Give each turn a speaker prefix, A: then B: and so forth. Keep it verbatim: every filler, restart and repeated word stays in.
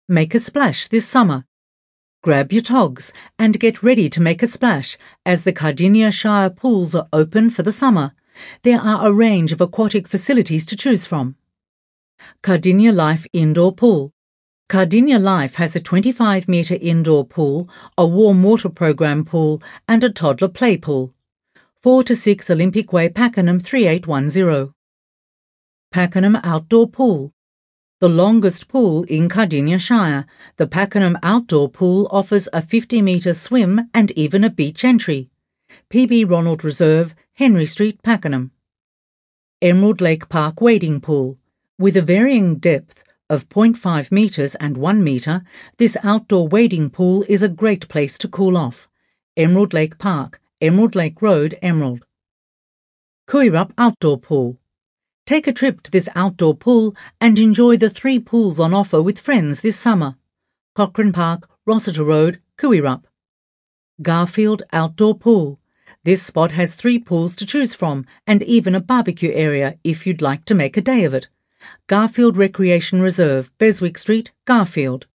A: Make a splash this summer. Grab your togs and get ready to make a splash as the Cardinia Shire pools are open for the summer. There are a range of aquatic facilities to choose from. Cardinia Life Indoor Pool. Cardinia Life has a twenty-five metre indoor pool, a warm water program pool and a toddler play pool. four to six Olympic Way, Pakenham three eight one zero. Pakenham Outdoor Pool. The longest pool in Cardinia Shire, the Pakenham Outdoor Pool offers a fifty metre swim and even a beach entry. P B Ronald Reserve, Henry Street, Pakenham. Emerald Lake Park Wading Pool. With a varying depth of zero point five metres and one metre, this outdoor wading pool is a great place to cool off. Emerald Lake Park, Emerald Lake Road, Emerald. Kooyrup Outdoor Pool. Take a trip to this outdoor pool and enjoy the three pools on offer with friends this summer. Cochrane Park, Rossiter Road, Kooyrup. Garfield Outdoor Pool. This spot has three pools to choose from and even a barbecue area if you'd like to make a day of it. Garfield Recreation Reserve, Beswick Street, Garfield.